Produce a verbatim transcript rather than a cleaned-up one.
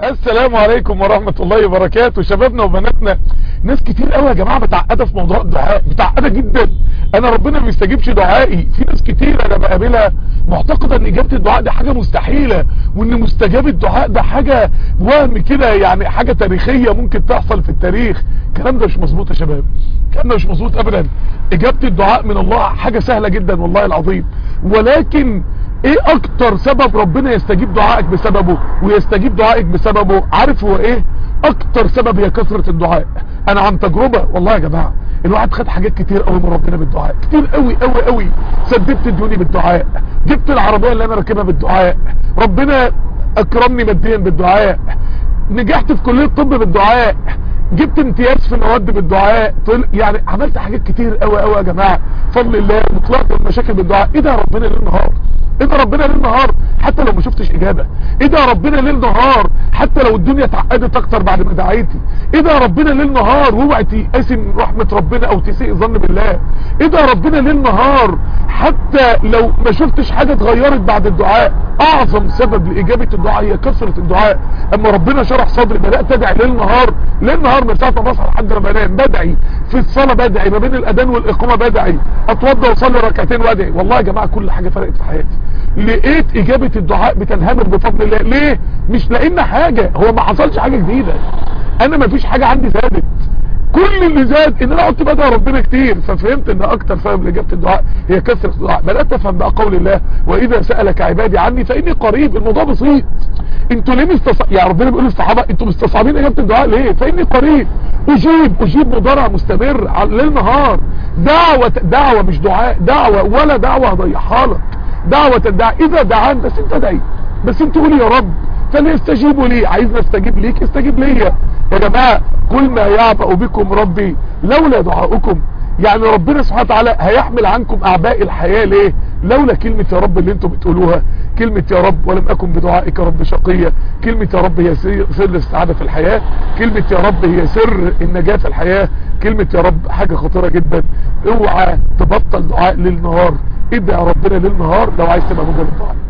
السلام عليكم ورحمة الله وبركاته. شبابنا وبناتنا، ناس كتير قوي يا جماعة متعقدة في موضوع الدعاء، متعقدة جدا. انا ربنا ما بيستجيبش دعائي. في ناس كتير انا بقابلها معتقدة ان اجابة الدعاء ده حاجة مستحيلة، وان مستجاب الدعاء ده حاجة وهم كده، يعني حاجة تاريخية ممكن تحصل في التاريخ. الكلام ده مش مظبوط يا شباب، الكلام ده مش مظبوط ابدا. اجابة الدعاء من الله حاجة سهلة جدا والله العظيم، ولكن ايه اكتر سبب ربنا يستجيب دعائك بسببه ويستجيب دعائك بسببه؟ عارف هو ايه اكتر سبب؟ هي كثرة الدعاء. انا عن تجربة والله يا جماعة، الواحد خد حاجات كتير قوي من ربنا بالدعاء، كتير قوي قوي قوي. سددت ديوني بالدعاء، جبت العربية اللي انا راكبها بالدعاء، ربنا اكرمني ماديا بالدعاء، نجحت في كلية الطب بالدعاء، جبت امتياز في المواد بالدعاء. يعني عملت حاجات كتير قوي قوي يا جماعة بفضل الله، وطلعت من المشاكل بالدعاء. ايه ده ربنا ليل نهار، ايه ده ربنا ليل نهار حتى لو ما شفتش اجابة. ايه ده ربنا ليل نهار حتى لو الدنيا اتعقدت اكتر بعد ما دعيتي. ايه ده ربنا ليل نهار واوعي تيأسي من رحمة ربنا او تسيء ظن بالله. ايه ده ربنا ليل نهار حتى لو ما شفتش حاجة اتغيرت بعد الدعاء. اعظم سبب لاجابة الدعاء هي كثرة الدعاء. اما ربنا شرح صدري بدأت ادعي ليل نهار، ليل نهار من ساعة ما بصحى لحد ما بنام بدعي، في الصلاة بدعي، ما بين الاذان والاقامة بدعي، اتوضى واصلي ركعتين وادعي. والله يا جماعة كل حاجة فرقت في حياتي. لقيت اجابة الدعاء بتنهمر بفضل الله. ليه؟ مش لقينا حاجة، هو ما حصلش حاجة جديدة، انا ما فيش حاجة عندي زادت. كل اللي زاد ان انا قلت بدعي ربنا كتير، ففهمت ان اكتر سبب لاجابة الدعاء هي كثرة الدعاء. بدأت افهم بقى قول الله واذا سألك عبادي عني فاني قريب. الموضوع بسيط. انتوا ليه مستص... يا ربنا بيقول للصحابة انتوا مستصعبين اجابة الدعاء ليه؟ فاني قريب اجيب اجيب مضارع مستمر على ليل نهار. دعوة دعوة مش دعاء، دعوة ولا دعوة هضيعها لك. دعوة الدعاء اذا دعان، بس انت دعي، بس انت قول يا رب فليستجيبوا لي. عايزنا استجيب ليك استجيب ليا يا جماعة. كل ما يعبأ بكم ربي لولا دعاؤكم. يعني ربنا سبحانه وتعالى هيحمل عنكم اعباء الحياة ليه؟ لولا كلمة يا رب اللي انتم بتقولوها. كلمة يا رب ولم اكن بدعائك رب شقية. كلمة يا رب هي سر السعادة في الحياة. كلمة يا رب هي سر النجاة في الحياة. كلمة يا رب حاجة خطيرة جدا. اوعى تبطل دعاء ليل نهار. ادعي ربنا ليل نهار لو عايز تبقى مجال الدعاء.